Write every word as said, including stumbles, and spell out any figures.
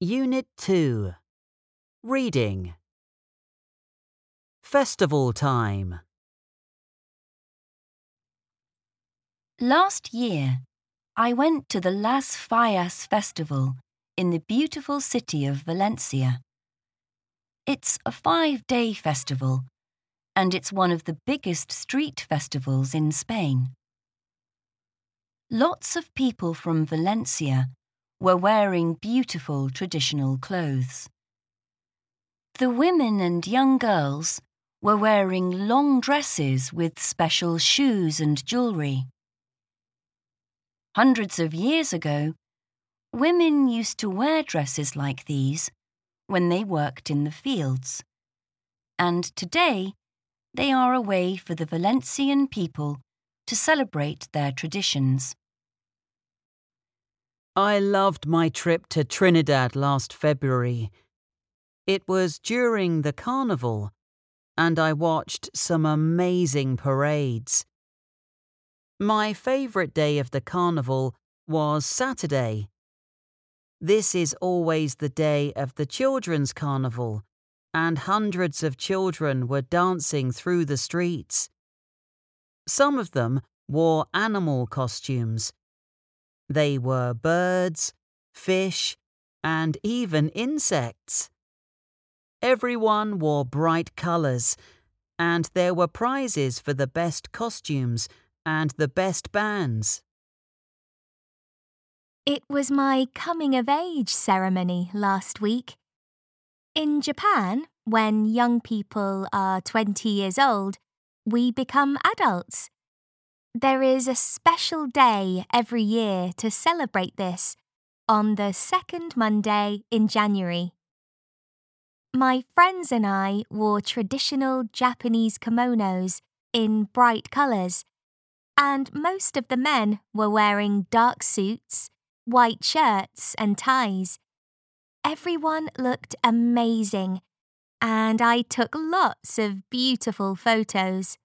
Unit two. Reading. Festival time. Last year, I went to the Las Fallas Festival in the beautiful city of Valencia. It's a five-day festival, and it's one of the biggest street festivals in Spain. Lots of people from Valencia were wearing beautiful traditional clothes. The women and young girls were wearing long dresses with special shoes and jewellery. Hundreds of years ago, women used to wear dresses like these when they worked in the fields, and today they are a way for the Valencian people to celebrate their traditions. I loved my trip to Trinidad last February. It was during the carnival, and I watched some amazing parades. My favourite day of the carnival was Saturday. This is always the day of the children's carnival, and hundreds of children were dancing through the streets. Some of them wore animal costumes. They were birds, fish, and even insects. Everyone wore bright colours, and there were prizes for the best costumes and the best bands. It was my coming-of-age ceremony last week. In Japan, when young people are twenty years old, we become adults. There is a special day every year to celebrate this, on the second Monday in January. My friends and I wore traditional Japanese kimonos in bright colours, and most of the men were wearing dark suits, white shirts and ties. Everyone looked amazing, and I took lots of beautiful photos.